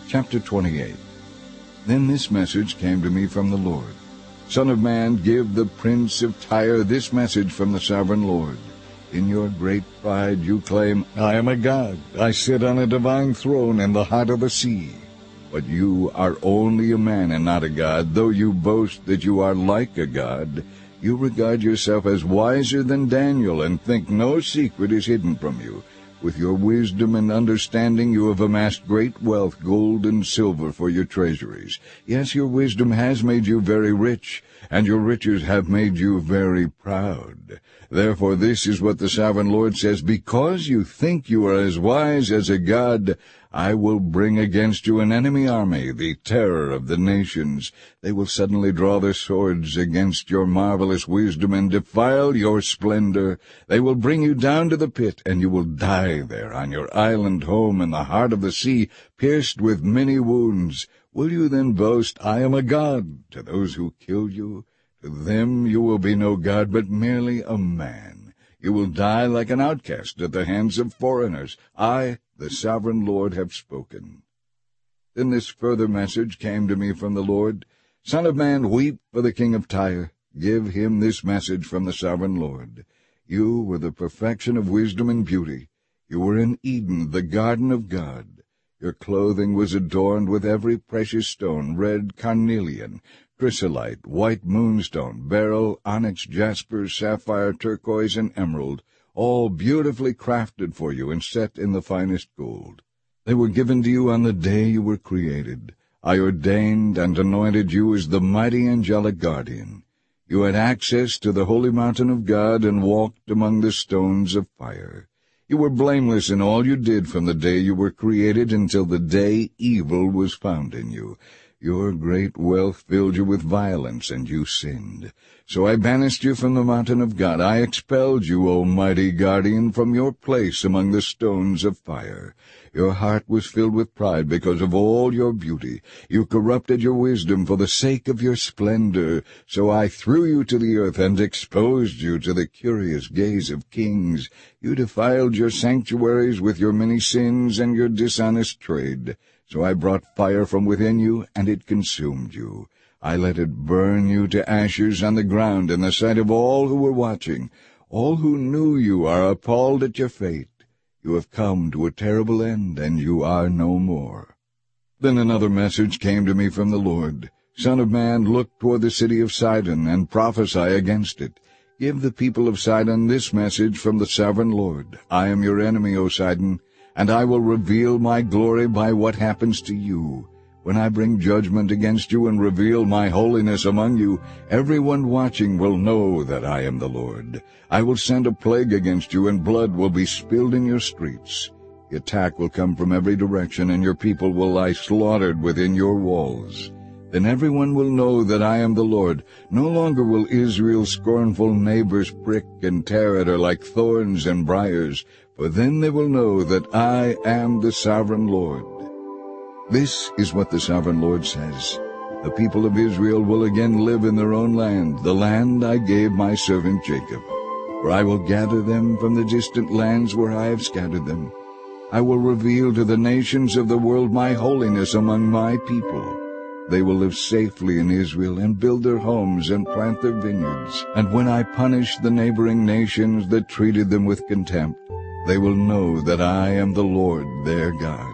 Chapter 28. Then this message came to me from the Lord. Son of man, give the prince of Tyre this message from the sovereign Lord. In your great pride you claim, I am a god. I sit on a divine throne in the heart of the sea. But you are only a man and not a god. Though you boast that you are like a god, you regard yourself as wiser than Daniel and think no secret is hidden from you. With your wisdom and understanding you have amassed great wealth, gold and silver for your treasuries. Yes, your wisdom has made you very rich, and your riches have made you very proud. Therefore this is what the sovereign Lord says, because you think you are as wise as a god, I will bring against you an enemy army, the terror of the nations. They will suddenly draw their swords against your marvelous wisdom and defile your splendor. They will bring you down to the pit, and you will die there on your island home in the heart of the sea, pierced with many wounds. Will you then boast, I am a god, to those who kill you? To them you will be no god, but merely a man. You will die like an outcast at the hands of foreigners. I, the sovereign Lord, have spoken. Then this further message came to me from the Lord. Son of man, weep for the king of Tyre. Give him this message from the sovereign Lord. You were the perfection of wisdom and beauty. You were in Eden, the garden of God. Your clothing was adorned with every precious stone, red carnelian, chrysolite, white moonstone, beryl, onyx, jasper, sapphire, turquoise, and emerald, all beautifully crafted for you and set in the finest gold. They were given to you on the day you were created. I ordained and anointed you as the mighty angelic guardian. You had access to the holy mountain of God and walked among the stones of fire. You were blameless in all you did from the day you were created until the day evil was found in you. Your great wealth filled you with violence, and you sinned. So I banished you from the mountain of God. I expelled you, O mighty guardian, from your place among the stones of fire. Your heart was filled with pride because of all your beauty. You corrupted your wisdom for the sake of your splendor. So I threw you to the earth and exposed you to the curious gaze of kings. You defiled your sanctuaries with your many sins and your dishonest trade. So I brought fire from within you, and it consumed you. I let it burn you to ashes on the ground in the sight of all who were watching. All who knew you are appalled at your fate. You have come to a terrible end, and you are no more. Then another message came to me from the Lord. Son of man, look toward the city of Sidon, and prophesy against it. Give the people of Sidon this message from the sovereign Lord. I am your enemy, O Sidon, and I will reveal my glory by what happens to you. When I bring judgment against you and reveal my holiness among you, everyone watching will know that I am the Lord. I will send a plague against you, and blood will be spilled in your streets. The attack will come from every direction, and your people will lie slaughtered within your walls. Then everyone will know that I am the Lord. No longer will Israel's scornful neighbors prick and tear at her like thorns and briars, for then they will know that I am the sovereign Lord. This is what the sovereign Lord says. The people of Israel will again live in their own land, the land I gave my servant Jacob. For I will gather them from the distant lands where I have scattered them. I will reveal to the nations of the world my holiness among my people. They will live safely in Israel and build their homes and plant their vineyards. And when I punish the neighboring nations that treated them with contempt, they will know that I am the Lord their God.